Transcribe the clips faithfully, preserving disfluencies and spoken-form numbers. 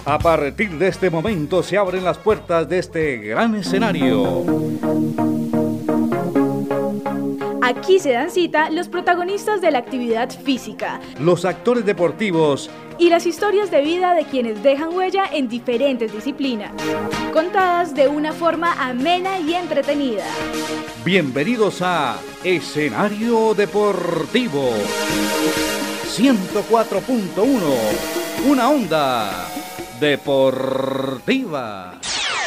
A partir de este momento se abren las puertas de este gran escenario. Aquí se dan cita los protagonistas de la actividad física, los actores deportivos y las historias de vida de quienes dejan huella en diferentes disciplinas, contadas de una forma amena y entretenida. Bienvenidos a Escenario Deportivo ciento cuatro punto uno, una onda deportiva.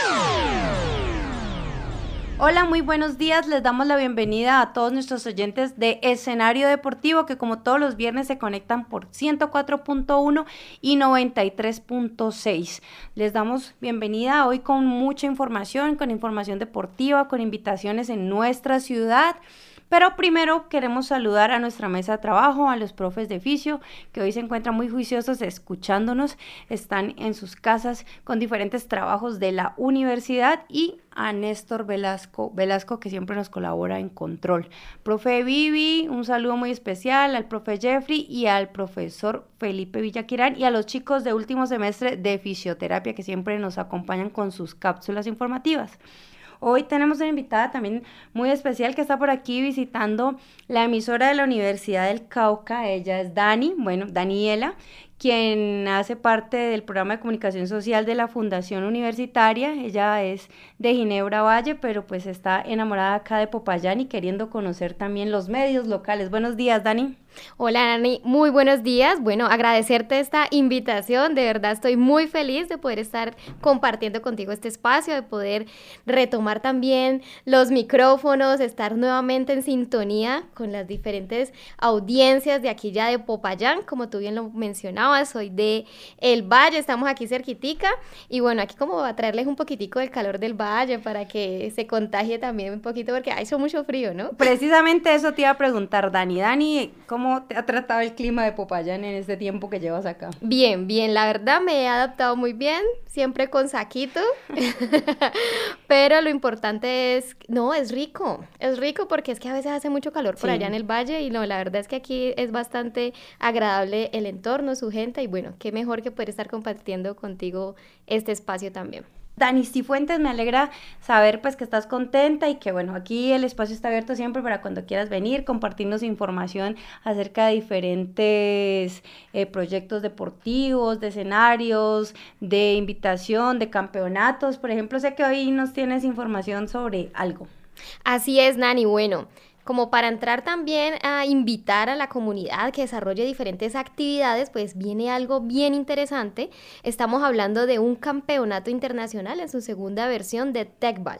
Hola, muy buenos días. Les damos la bienvenida a todos nuestros oyentes de Escenario Deportivo, que como todos los viernes se conectan por ciento cuatro punto uno y noventa y tres punto seis. Les damos bienvenida hoy con mucha información, con información deportiva, con invitaciones en nuestra ciudad. Pero primero queremos saludar a nuestra mesa de trabajo, a los profes de fisio, que hoy se encuentran muy juiciosos escuchándonos, están en sus casas con diferentes trabajos de la universidad, y a Néstor Velasco, Velasco que siempre nos colabora en control. Profe Vivi, un saludo muy especial al profe Jeffrey y al profesor Felipe Villaquirán y a los chicos de último semestre de fisioterapia que siempre nos acompañan con sus cápsulas informativas. Hoy tenemos una invitada también muy especial que está por aquí visitando la emisora de la Universidad del Cauca. Ella es Dani, bueno, Daniela, quien hace parte del programa de comunicación social de la Fundación Universitaria. Ella es de Ginebra Valle, pero pues está enamorada acá de Popayán y queriendo conocer también los medios locales. Buenos días, Dani. Hola, Dani, muy buenos días. Bueno, agradecerte esta invitación, de verdad estoy muy feliz de poder estar compartiendo contigo este espacio, de poder retomar también los micrófonos, estar nuevamente en sintonía con las diferentes audiencias de aquí ya de Popayán, como tú bien lo mencionabas, soy de El Valle, estamos aquí cerquitica, y bueno, aquí como a traerles un poquitico del calor del Valle para que se contagie también un poquito, porque ha hecho mucho frío, ¿no? Precisamente eso te iba a preguntar, Dani. Dani, ¿cómo ¿Cómo te ha tratado el clima de Popayán en este tiempo que llevas acá? Bien, bien, la verdad me he adaptado muy bien, siempre con saquito, pero lo importante es, no, es rico, es rico porque es que a veces hace mucho calor por sí. allá en el valle, y no, la verdad es que aquí es bastante agradable el entorno, su gente, y bueno, qué mejor que poder estar compartiendo contigo este espacio también. Dani Cifuentes, me alegra saber pues que estás contenta y que bueno, aquí el espacio está abierto siempre para cuando quieras venir, compartirnos información acerca de diferentes eh, proyectos deportivos, de escenarios, de invitación, de campeonatos. Por ejemplo, sé que hoy nos tienes información sobre algo. Así es, Nani, bueno, como para entrar también a invitar a la comunidad que desarrolle diferentes actividades, pues viene algo bien interesante. Estamos hablando de un campeonato internacional en su segunda versión de Tecball.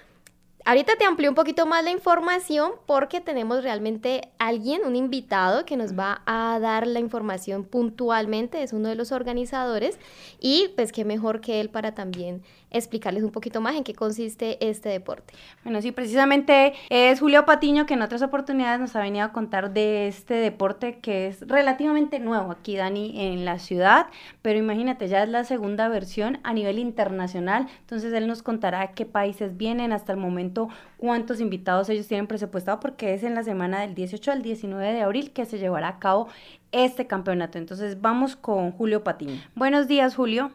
Ahorita te amplío un poquito más la información porque tenemos realmente alguien, un invitado que nos va a dar la información puntualmente, es uno de los organizadores, y pues qué mejor que él para también explicarles un poquito más en qué consiste este deporte. Bueno, sí, precisamente es Julio Patiño, que en otras oportunidades nos ha venido a contar de este deporte que es relativamente nuevo aquí, Dani, en la ciudad, pero imagínate, ya es la segunda versión a nivel internacional, entonces él nos contará qué países vienen hasta el momento, cuántos invitados ellos tienen presupuestado, porque es en la semana del dieciocho al diecinueve de abril que se llevará a cabo este campeonato. Entonces vamos con Julio Patiño. Buenos días, Julio.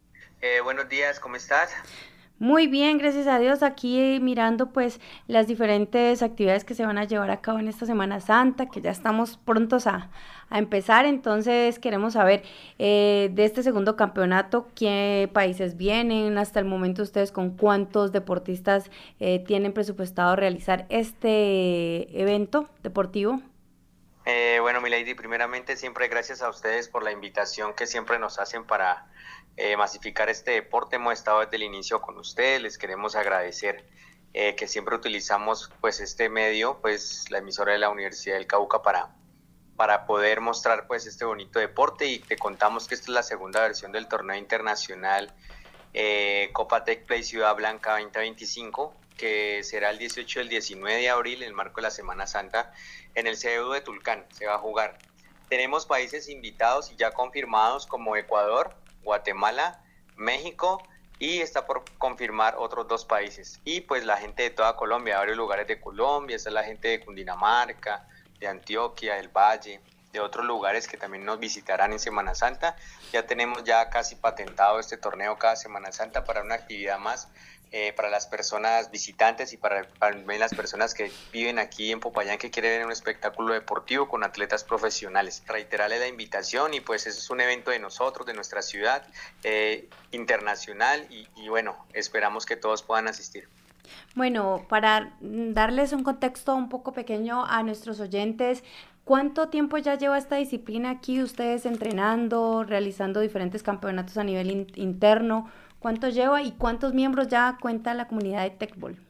Eh, buenos días, ¿cómo estás? Muy bien, gracias a Dios, aquí mirando pues las diferentes actividades que se van a llevar a cabo en esta Semana Santa, que ya estamos prontos a, a empezar. Entonces queremos saber eh, de este segundo campeonato, qué países vienen, hasta el momento ustedes con cuántos deportistas eh, tienen presupuestado realizar este evento deportivo. Eh, bueno, Milady, primeramente siempre gracias a ustedes por la invitación que siempre nos hacen para eh, masificar este deporte. Hemos estado desde el inicio con ustedes, les queremos agradecer eh, que siempre utilizamos pues este medio, pues la emisora de la Universidad del Cauca para, para poder mostrar pues este bonito deporte, y te contamos que esta es la segunda versión del torneo internacional eh, Copa Tech Play Ciudad Blanca veinte veinticinco, que será el dieciocho y el diecinueve de abril, en el marco de la Semana Santa, en el C E U de Tulcán se va a jugar. Tenemos países invitados y ya confirmados como Ecuador, Guatemala, México, y está por confirmar otros dos países. Y pues la gente de toda Colombia, varios lugares de Colombia, está la gente de Cundinamarca, de Antioquia, del Valle, de otros lugares que también nos visitarán en Semana Santa. Ya tenemos ya casi patentado este torneo cada Semana Santa para una actividad más eh, para las personas visitantes y para, para las personas que viven aquí en Popayán, que quieren ver un espectáculo deportivo con atletas profesionales. Reiterarle la invitación, y pues eso es un evento de nosotros, de nuestra ciudad, eh, internacional, y, y bueno, esperamos que todos puedan asistir. Bueno, para darles un contexto un poco pequeño a nuestros oyentes, ¿cuánto tiempo ya lleva esta disciplina aquí ustedes entrenando, realizando diferentes campeonatos a nivel in- interno? ¿Cuánto lleva y cuántos miembros ya cuenta la comunidad de Tecbol?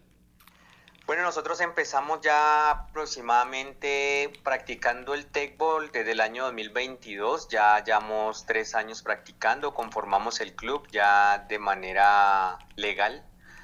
Bueno, nosotros empezamos ya aproximadamente practicando el Tecbol desde el año dos mil veintidós, ya llevamos tres años practicando, conformamos el club ya de manera legal,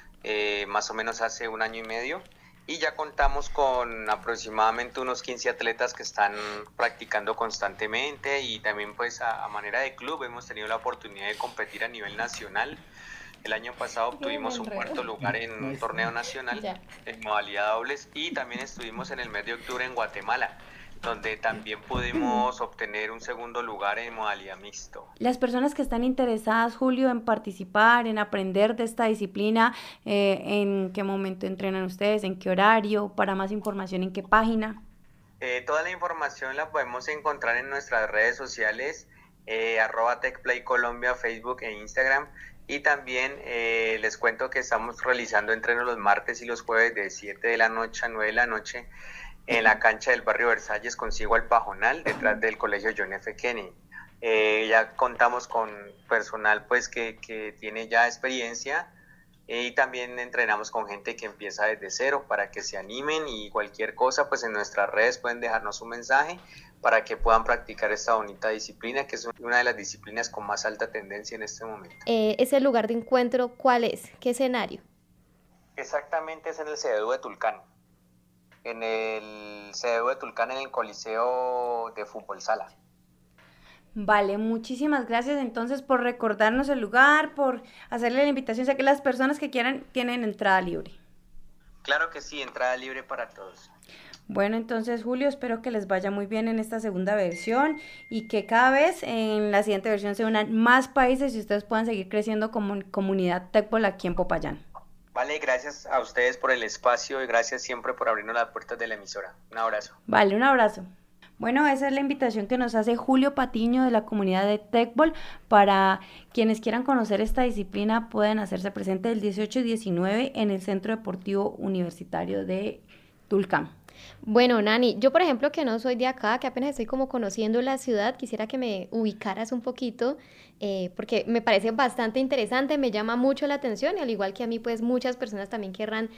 eh, más o menos hace un año y medio, y ya contamos con aproximadamente unos quince atletas que están practicando constantemente, y también pues a, a manera de club hemos tenido la oportunidad de competir a nivel nacional. El año pasado obtuvimos un cuarto lugar en un torneo nacional en modalidad dobles, y también estuvimos en el mes de octubre en Guatemala, donde también pudimos obtener un segundo lugar en modalidad mixto. Las personas que están interesadas, Julio, en participar, en aprender de esta disciplina, eh, ¿en qué momento entrenan ustedes? ¿En qué horario? Para más información, ¿en qué página? Eh, toda la información la podemos encontrar en nuestras redes sociales, eh, arroba TecPlay Colombia, Facebook e Instagram. Y también eh, les cuento que estamos realizando entrenos los martes y los jueves de siete de la noche a nueve de la noche en la cancha del barrio Versalles, consigo al Pajonal, detrás del colegio John F. Kennedy. Eh, ya contamos con personal pues que, que tiene ya experiencia, y también entrenamos con gente que empieza desde cero para que se animen, y cualquier cosa pues en nuestras redes pueden dejarnos un mensaje para que puedan practicar esta bonita disciplina, que es una de las disciplinas con más alta tendencia en este momento. Eh, ¿Ese lugar de encuentro cuál es? ¿Qué escenario? Exactamente, es en el C D U de Tulcán. En el C D U de Tulcán, en el Coliseo de Fútbol Sala. Vale, muchísimas gracias entonces por recordarnos el lugar, por hacerle la invitación. Sé que las personas que quieran tienen entrada libre. Claro que sí, entrada libre para todos. Bueno, entonces, Julio, espero que les vaya muy bien en esta segunda versión, y que cada vez en la siguiente versión se unan más países y ustedes puedan seguir creciendo como comunidad Tecbol aquí en Popayán. Vale, gracias a ustedes por el espacio y gracias siempre por abrirnos las puertas de la emisora. Un abrazo. Vale, un abrazo. Bueno, esa es la invitación que nos hace Julio Patiño de la comunidad de Tecbol. Para quienes quieran conocer esta disciplina, pueden hacerse presente el dieciocho y diecinueve en el Centro Deportivo Universitario de Tulcán. Bueno, Nani, yo por ejemplo que no soy de acá, que apenas estoy como conociendo la ciudad, quisiera que me ubicaras un poquito, eh, porque me parece bastante interesante, me llama mucho la atención, y al igual que a mí, pues muchas personas también querrán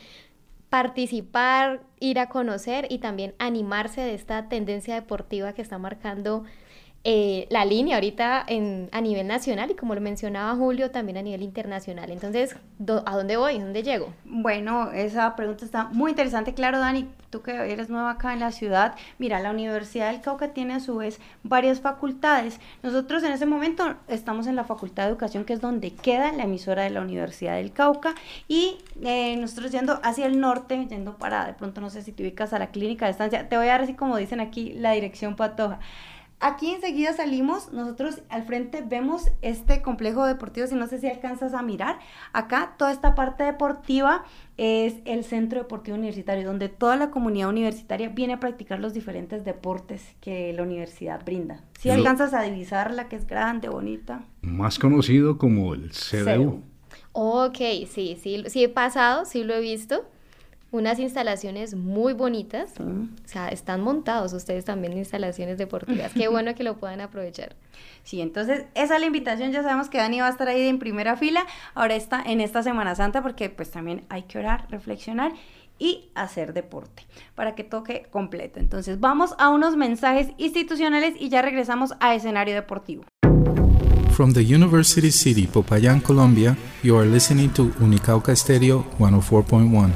participar, ir a conocer y también animarse de esta tendencia deportiva que está marcando eh, la línea ahorita en, a nivel nacional, y como lo mencionaba Julio, también a nivel internacional. Entonces, do, ¿a dónde voy? ¿Dónde llego? Bueno, esa pregunta está muy interesante. Claro, Dani, tú que eres nueva acá en la ciudad, mira, la Universidad del Cauca tiene a su vez varias facultades. Nosotros en ese momento estamos en la Facultad de Educación, que es donde queda la emisora de la Universidad del Cauca, y eh, nosotros yendo hacia el norte, yendo para, de pronto no sé si te ubicas a la clínica de estancia, te voy a dar así como dicen aquí, la dirección Patoja. Aquí enseguida salimos, nosotros al frente vemos este complejo deportivo, si no sé si alcanzas a mirar, acá toda esta parte deportiva es el Centro Deportivo Universitario, donde toda la comunidad universitaria viene a practicar los diferentes deportes que la universidad brinda. Si alcanzas a divisarla, que es grande, bonita. Más conocido como el C D U. Ok, sí, sí, sí he pasado, sí lo he visto. Unas instalaciones muy bonitas, sí. O sea, están montados ustedes también en instalaciones deportivas, qué bueno que lo puedan aprovechar. Sí, entonces esa es la invitación, ya sabemos que Dani va a estar ahí en primera fila, ahora está en esta Semana Santa, porque pues también hay que orar, reflexionar y hacer deporte, para que toque completo. Entonces vamos a unos mensajes institucionales y ya regresamos a Escenario Deportivo. From the University City, Popayán, Colombia, you are listening to Unicauca Stereo ciento cuatro punto uno.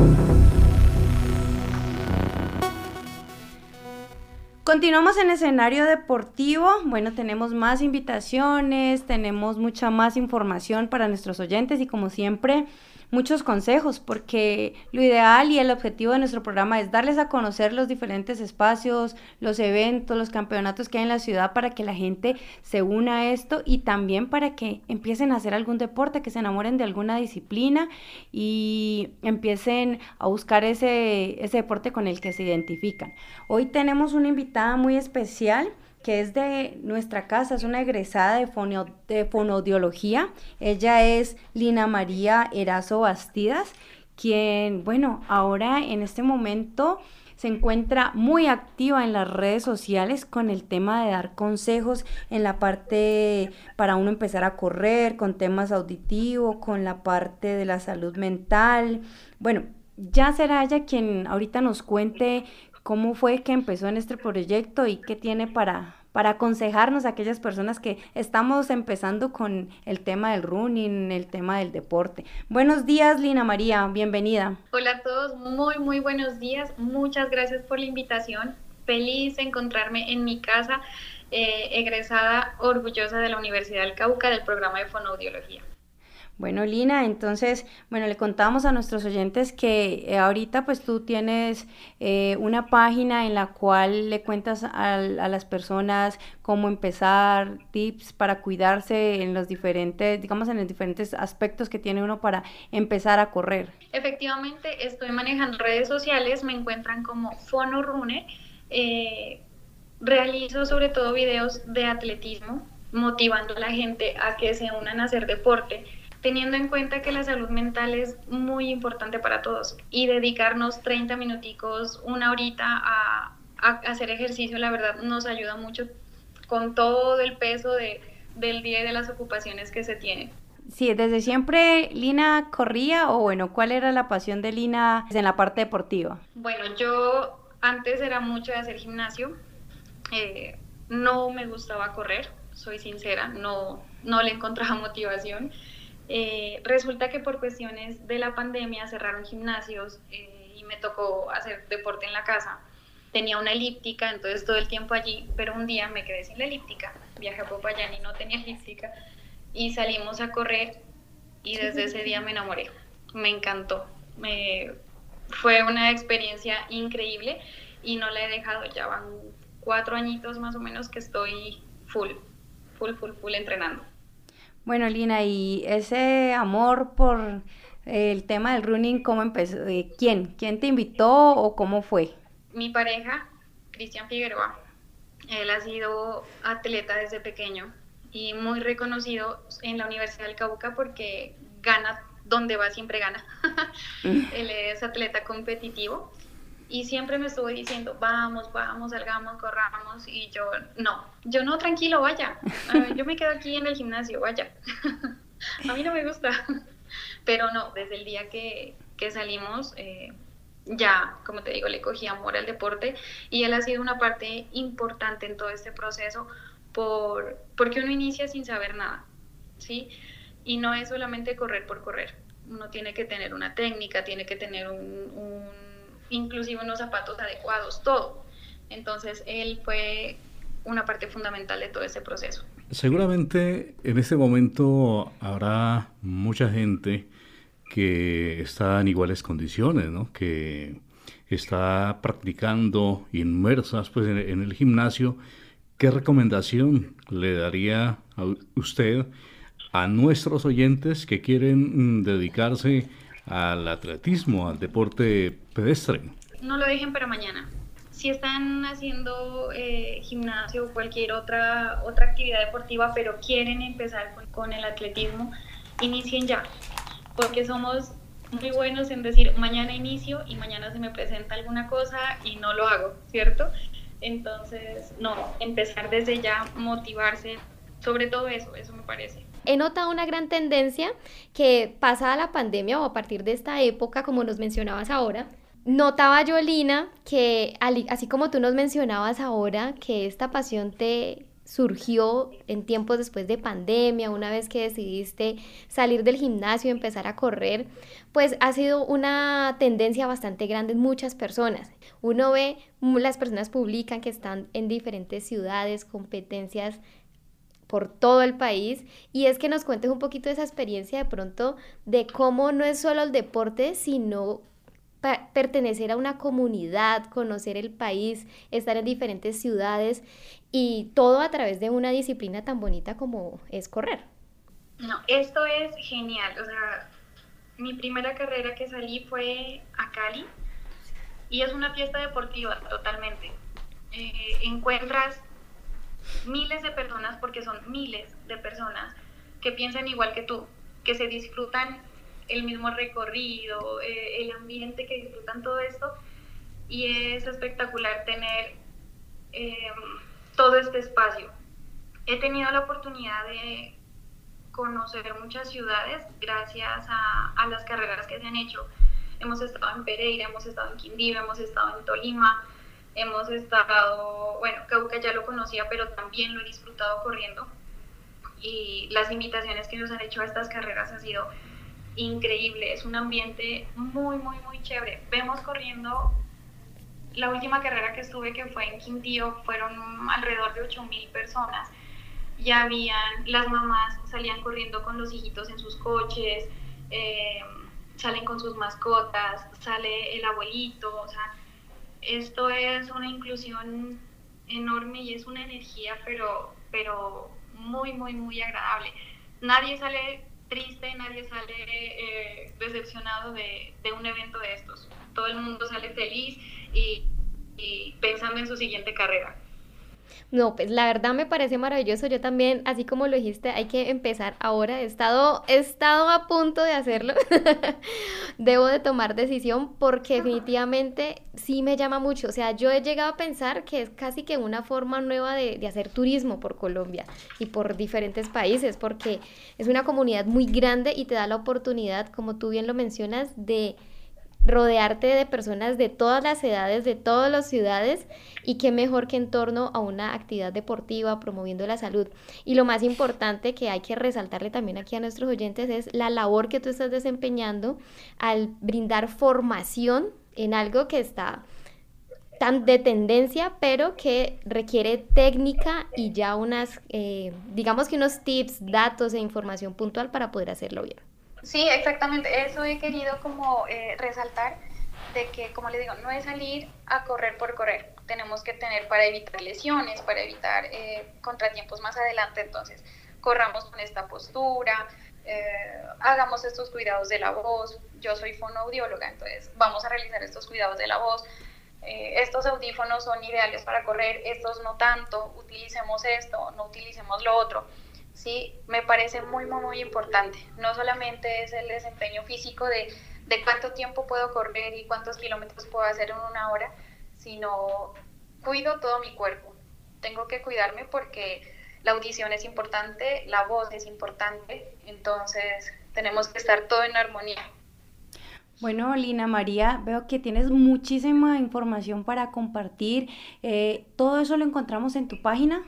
Continuamos en Escenario Deportivo. Bueno, tenemos más invitaciones, tenemos mucha más información para nuestros oyentes, y como siempre, muchos consejos, porque lo ideal y el objetivo de nuestro programa es darles a conocer los diferentes espacios, los eventos, los campeonatos que hay en la ciudad para que la gente se una a esto y también para que empiecen a hacer algún deporte, que se enamoren de alguna disciplina y empiecen a buscar ese, ese deporte con el que se identifican. Hoy tenemos una invitada muy especial que es de nuestra casa, es una egresada de, fonio, de fonoaudiología. Ella es Lina María Erazo Bastidas, quien, bueno, ahora en este momento se encuentra muy activa en las redes sociales con el tema de dar consejos en la parte para uno empezar a correr, con temas auditivos, con la parte de la salud mental. Bueno, ya será ella quien ahorita nos cuente cómo fue que empezó en este proyecto y qué tiene para, para aconsejarnos a aquellas personas que estamos empezando con el tema del running, el tema del deporte. Buenos días, Lina María, bienvenida. Hola a todos, muy muy buenos días, muchas gracias por la invitación. Feliz de encontrarme en mi casa, eh, egresada orgullosa de la Universidad del Cauca del programa de fonoaudiología. Bueno, Lina, entonces, bueno, le contamos a nuestros oyentes que eh, ahorita pues tú tienes eh, una página en la cual le cuentas a, a las personas cómo empezar, tips para cuidarse en los diferentes, digamos, en los diferentes aspectos que tiene uno para empezar a correr. Efectivamente, estoy manejando redes sociales, me encuentran como FonoRunner, eh, realizo sobre todo videos de atletismo, motivando a la gente a que se unan a hacer deporte, teniendo en cuenta que la salud mental es muy importante para todos y dedicarnos treinta minuticos, una horita a, a hacer ejercicio, la verdad nos ayuda mucho con todo el peso de, del día y de las ocupaciones que se tienen. Sí, desde siempre Lina corría o bueno, ¿cuál era la pasión de Lina en la parte deportiva? Bueno, yo antes era mucho de hacer gimnasio, eh, no me gustaba correr, soy sincera, no, no le encontraba motivación. Eh, resulta que por cuestiones de la pandemia cerraron gimnasios eh, y me tocó hacer deporte en la casa. Tenía una elíptica, entonces todo el tiempo allí, pero un día me quedé sin la elíptica. Viajé a Popayán y no tenía elíptica y salimos a correr y desde ese día me enamoré. Me encantó. Me, fue una experiencia increíble y no la he dejado. Ya van cuatro añitos más o menos que estoy full, full, full, full entrenando. Bueno, Lina, y ese amor por el tema del running, ¿cómo empezó? ¿Quién? ¿Quién te invitó o cómo fue? Mi pareja, Cristian Figueroa, él ha sido atleta desde pequeño y muy reconocido en la Universidad del Cauca porque gana, donde va siempre gana. Él es atleta competitivo y siempre me estuvo diciendo, vamos, vamos, salgamos, corramos, y yo, no, yo no, tranquilo, vaya, ver, yo me quedo aquí en el gimnasio, vaya, a mí no me gusta, pero no, desde el día que, que salimos, eh, ya, como te digo, le cogí amor al deporte, y él ha sido una parte importante en todo este proceso, por, porque uno inicia sin saber nada, ¿sí? Y no es solamente correr por correr, uno tiene que tener una técnica, tiene que tener un, un inclusive unos zapatos adecuados, todo. Entonces, él fue una parte fundamental de todo ese proceso. Seguramente en este momento habrá mucha gente que está en iguales condiciones, ¿no? Que está practicando inmersas pues, en, en el gimnasio. ¿Qué recomendación le daría a usted a nuestros oyentes que quieren dedicarse al atletismo, al deporte pedestre? No lo dejen para mañana. Si están haciendo eh, gimnasio o cualquier otra, otra actividad deportiva, pero quieren empezar con, con el atletismo, inicien ya, porque somos muy buenos en decir mañana inicio y mañana se me presenta alguna cosa y no lo hago, ¿cierto? Entonces, no, empezar desde ya, motivarse, sobre todo eso, eso me parece. He notado una gran tendencia que pasada la pandemia o a partir de esta época, como nos mencionabas ahora, notaba yo, Lina, que así como tú nos mencionabas ahora, que esta pasión te surgió en tiempos después de pandemia, una vez que decidiste salir del gimnasio y empezar a correr, pues ha sido una tendencia bastante grande en muchas personas. Uno ve, las personas publican que están en diferentes ciudades, competencias por todo el país, y es que nos cuentes un poquito de esa experiencia de pronto de cómo no es solo el deporte, sino pa- pertenecer a una comunidad, conocer el país, estar en diferentes ciudades y todo a través de una disciplina tan bonita como es correr. No, esto es genial. O sea, mi primera carrera que salí fue a Cali y es una fiesta deportiva totalmente. Eh, encuentras miles de personas, porque son miles de personas que piensan igual que tú, que se disfrutan el mismo recorrido, eh, el ambiente, que disfrutan todo esto, y es espectacular tener eh, todo este espacio. He tenido la oportunidad de conocer muchas ciudades gracias a, a las carreras que se han hecho. Hemos estado en Pereira, hemos estado en Quindío, hemos estado en Tolima, hemos estado, bueno, Cauca ya lo conocía, pero también lo he disfrutado corriendo, y las invitaciones que nos han hecho a estas carreras ha sido increíble. Es un ambiente muy, muy, muy chévere. Vemos corriendo, la última carrera que estuve, que fue en Quindío, fueron alrededor de ocho mil personas. Ya habían, las mamás salían corriendo con los hijitos en sus coches, eh, salen con sus mascotas, sale el abuelito, o sea, esto es una inclusión enorme y es una energía, pero, pero muy, muy, muy agradable. Nadie sale triste, nadie sale eh, decepcionado de, de un evento de estos. Todo el mundo sale feliz y, y pensando en su siguiente carrera. No, pues la verdad me parece maravilloso. Yo también, así como lo dijiste, hay que empezar ahora. He estado, he estado a punto de hacerlo. Debo de tomar decisión porque definitivamente sí me llama mucho. O sea, yo he llegado a pensar que es casi que una forma nueva de, de hacer turismo por Colombia y por diferentes países, porque es una comunidad muy grande y te da la oportunidad, como tú bien lo mencionas, de rodearte de personas de todas las edades, de todas las ciudades, y qué mejor que en torno a una actividad deportiva promoviendo la salud. Y lo más importante que hay que resaltarle también aquí a nuestros oyentes es la labor que tú estás desempeñando al brindar formación en algo que está tan de tendencia, pero que requiere técnica y ya unas, eh, digamos que unos tips, datos e información puntual para poder hacerlo bien. Sí, exactamente, eso he querido como eh, resaltar, de que, como les digo, no es salir a correr por correr, tenemos que tener para evitar lesiones, para evitar eh, contratiempos más adelante. Entonces corramos con esta postura, eh, hagamos estos cuidados de la voz. Yo soy fonoaudióloga, entonces vamos a realizar estos cuidados de la voz. Eh, estos audífonos son ideales para correr, estos no tanto, utilicemos esto, no utilicemos lo otro. Sí, me parece muy, muy, muy importante. No solamente es el desempeño físico de, de cuánto tiempo puedo correr y cuántos kilómetros puedo hacer en una hora, sino cuido todo mi cuerpo. Tengo que cuidarme porque la audición es importante, la voz es importante, entonces tenemos que estar todo en armonía. Bueno, Lina María, veo que tienes muchísima información para compartir. Eh, ¿todo eso lo encontramos en tu página?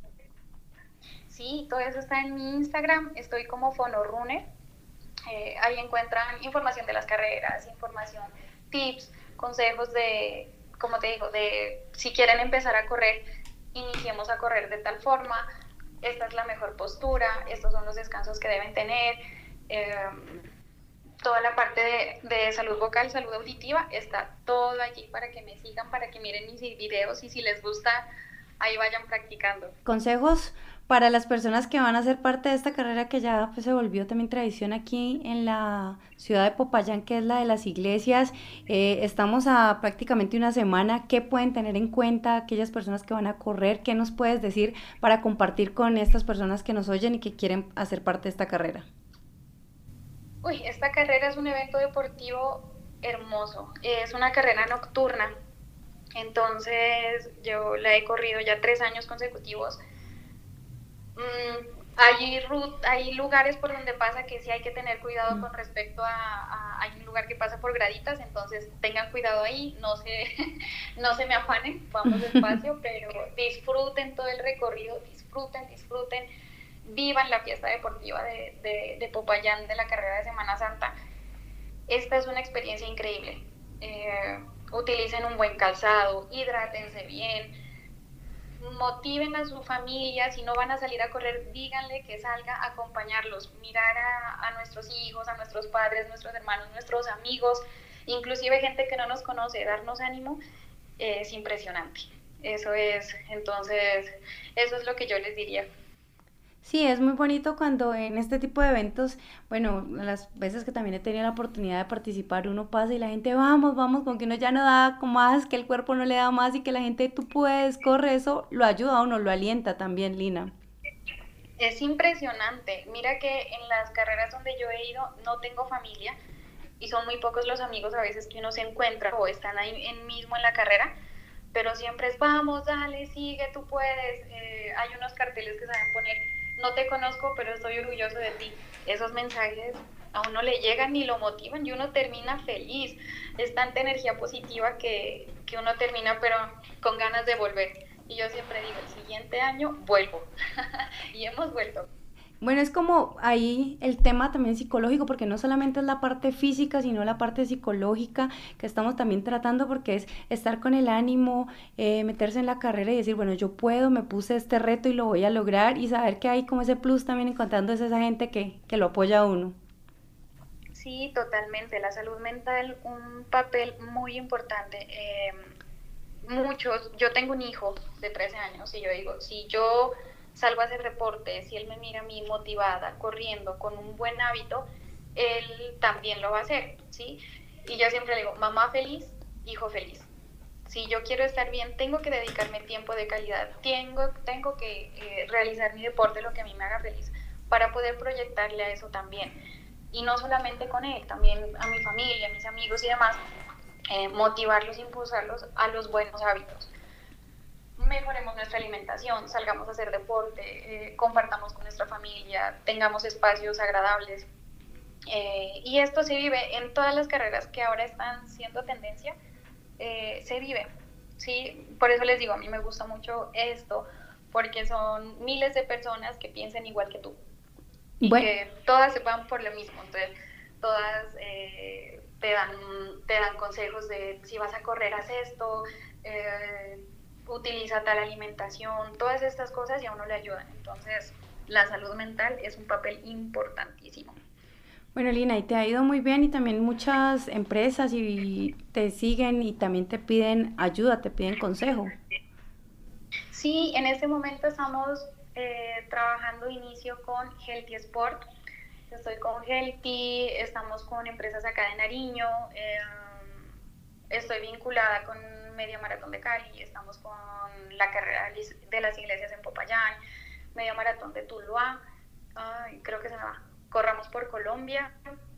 Sí, todo eso está en mi Instagram, estoy como Fonorunner. Eh, ahí encuentran información de las carreras, información, tips, consejos de, como te digo, de si quieren empezar a correr, iniciemos a correr de tal forma, esta es la mejor postura, estos son los descansos que deben tener. Eh, toda la parte de, de salud vocal, salud auditiva, está todo allí para que me sigan, para que miren mis videos y si les gusta, ahí vayan practicando. Consejos para las personas que van a ser parte de esta carrera que ya pues, se volvió también tradición aquí en la ciudad de Popayán, que es la de las iglesias. Eh, estamos a prácticamente una semana. ¿Qué pueden tener en cuenta aquellas personas que van a correr? ¿Qué nos puedes decir para compartir con estas personas que nos oyen y que quieren hacer parte de esta carrera? Uy, esta carrera es un evento deportivo hermoso. Es una carrera nocturna. Entonces yo la he corrido ya tres años consecutivos. Mm, hay, hay lugares por donde pasa que sí hay que tener cuidado mm. con respecto a, a... Hay un lugar que pasa por graditas, entonces tengan cuidado ahí, no se, no se me afanen, vamos despacio, pero disfruten todo el recorrido, disfruten, disfruten, vivan la fiesta deportiva de, de, de Popayán, de la carrera de Semana Santa. Esta es una experiencia increíble. Eh, utilicen un buen calzado, hidrátense bien, motiven a su familia, si no van a salir a correr, díganle que salga a acompañarlos, mirar a, a nuestros hijos, a nuestros padres, nuestros hermanos, nuestros amigos, inclusive gente que no nos conoce, darnos ánimo, eh, es impresionante. Eso es, entonces, eso es lo que yo les diría. Sí, es muy bonito cuando en este tipo de eventos, bueno, las veces que también he tenido la oportunidad de participar, uno pasa y la gente, vamos, vamos, con que uno ya no da más, que el cuerpo no le da más y que la gente, tú puedes, corre, eso lo ayuda a uno, lo alienta también, Lina. Es impresionante. Mira que en las carreras donde yo he ido no tengo familia y son muy pocos los amigos a veces que uno se encuentra o están ahí en mismo en la carrera, pero siempre es, vamos, dale, sigue, tú puedes. Eh, hay unos carteles que saben poner, no te conozco, pero estoy orgulloso de ti. Esos mensajes a uno le llegan y lo motivan y uno termina feliz. Es tanta energía positiva que, que uno termina, pero con ganas de volver. Y yo siempre digo, el siguiente año vuelvo. Y hemos vuelto. Bueno, es como ahí el tema también psicológico, porque no solamente es la parte física, sino la parte psicológica que estamos también tratando, porque es estar con el ánimo, eh, meterse en la carrera y decir, bueno, yo puedo, me puse este reto y lo voy a lograr, y saber que hay como ese plus también encontrando esa gente que, que lo apoya a uno. Sí, totalmente. La salud mental, un papel muy importante. Eh, muchos, yo tengo un hijo de trece años y yo digo, si yo salgo a hacer deporte, si él me mira a mí motivada, corriendo, con un buen hábito, él también lo va a hacer, ¿sí? Y yo siempre le digo, mamá feliz, hijo feliz. Si yo quiero estar bien, tengo que dedicarme tiempo de calidad, tengo, tengo que eh, realizar mi deporte, lo que a mí me haga feliz, para poder proyectarle a eso también. Y no solamente con él, también a mi familia, a mis amigos y demás, eh, motivarlos, impulsarlos a los buenos hábitos. Mejoremos nuestra alimentación, salgamos a hacer deporte, eh, compartamos con nuestra familia, tengamos espacios agradables. Eh, y esto se vive en todas las carreras que ahora están siendo tendencia, eh, se vive, ¿sí? Por eso les digo, a mí me gusta mucho esto, porque son miles de personas que piensan igual que tú. Y bueno, que todas se van por lo mismo, entonces todas eh, te, dan, te dan consejos de si vas a correr, haz esto, eh, utiliza tal alimentación, todas estas cosas y a uno le ayudan. Entonces, la salud mental es un papel importantísimo. Bueno, Lina, y te ha ido muy bien y también muchas empresas y te siguen y también te piden ayuda, te piden consejo. Sí, en este momento estamos eh, trabajando inicio con Healthy Sport. Estoy con Healthy, estamos con empresas acá de Nariño, eh, estoy vinculada con Media Maratón de Cali, estamos con la carrera de las iglesias en Popayán, Media Maratón de Tuluá, ay, creo que se me va, Corramos por Colombia,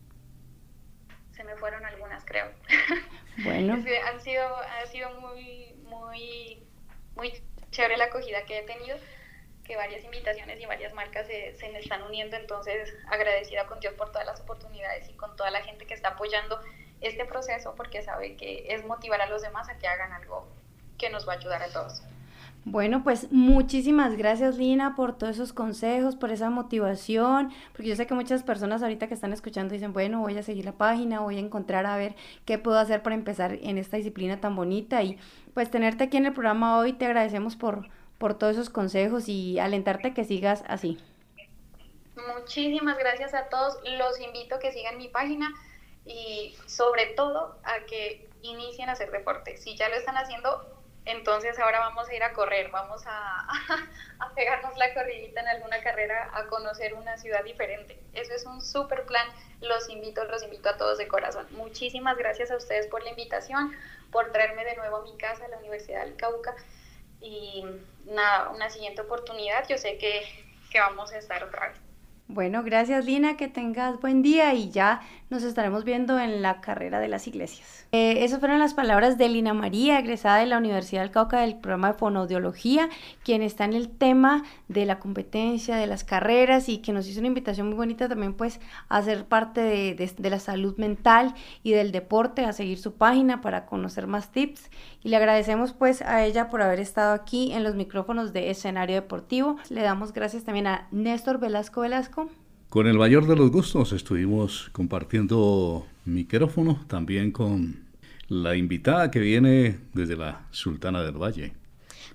se me fueron algunas, creo. Bueno. han sido, ha sido muy, muy, muy chévere la acogida que he tenido, que varias invitaciones y varias marcas se, se me están uniendo, entonces agradecida con Dios por todas las oportunidades y con toda la gente que está apoyando este proceso, porque sabe que es motivar a los demás a que hagan algo que nos va a ayudar a todos. Bueno, pues muchísimas gracias, Lina, por todos esos consejos, por esa motivación, porque yo sé que muchas personas ahorita que están escuchando dicen, bueno, voy a seguir la página, voy a encontrar a ver qué puedo hacer para empezar en esta disciplina tan bonita, y pues tenerte aquí en el programa hoy, te agradecemos por, por todos esos consejos y alentarte a que sigas así. Muchísimas gracias a todos, los invito a que sigan mi página y sobre todo a que inicien a hacer deporte. Si ya lo están haciendo, entonces ahora vamos a ir a correr, vamos a, a pegarnos la corridita en alguna carrera, a conocer una ciudad diferente. Eso es un súper plan, los invito, los invito a todos de corazón. Muchísimas gracias a ustedes por la invitación, por traerme de nuevo a mi casa, a la Universidad del Cauca, y nada, una siguiente oportunidad, yo sé que, que vamos a estar otra vez. Bueno, gracias, Lina, que tengas buen día y ya nos estaremos viendo en la carrera de las iglesias. Eh, esas fueron las palabras de Lina María, egresada de la Universidad del Cauca del programa de fonoaudiología, quien está en el tema de la competencia, de las carreras, y que nos hizo una invitación muy bonita también pues a ser parte de, de, de la salud mental y del deporte, a seguir su página para conocer más tips, y le agradecemos pues a ella por haber estado aquí en los micrófonos de Escenario Deportivo. Le damos gracias también a Néstor Velasco Velasco. Con el mayor de los gustos estuvimos compartiendo micrófono también con la invitada que viene desde la Sultana del Valle.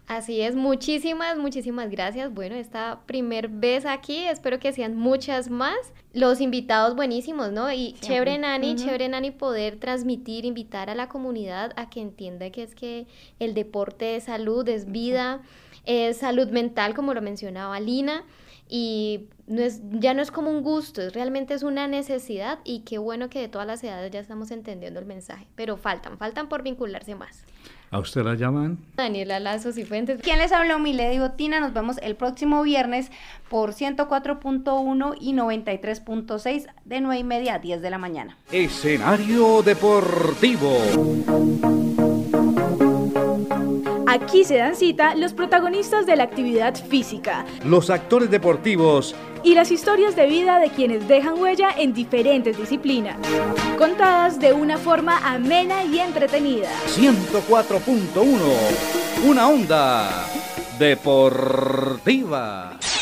Así es, muchísimas, muchísimas gracias. Bueno, esta primer vez aquí, espero que sean muchas más. Los invitados buenísimos, ¿no? Y siempre. Chévere, Nani, uh-huh. chévere, Nani, poder transmitir, invitar a la comunidad a que entienda que es que el deporte es salud, es vida, es salud mental, como lo mencionaba Lina. Y no es, ya no es como un gusto, es, realmente es una necesidad, y qué bueno que de todas las edades ya estamos entendiendo el mensaje, pero faltan, faltan por vincularse más. ¿A usted la llaman? Daniela Lazo Cifuentes. ¿Quién les habló? Milady Botina. Nos vemos el próximo viernes por ciento cuatro punto uno y noventa y tres punto seis de nueve y media a diez de la mañana. Escenario Deportivo. Aquí se dan cita los protagonistas de la actividad física, los actores deportivos y las historias de vida de quienes dejan huella en diferentes disciplinas, contadas de una forma amena y entretenida. ciento cuatro punto uno, una onda deportiva.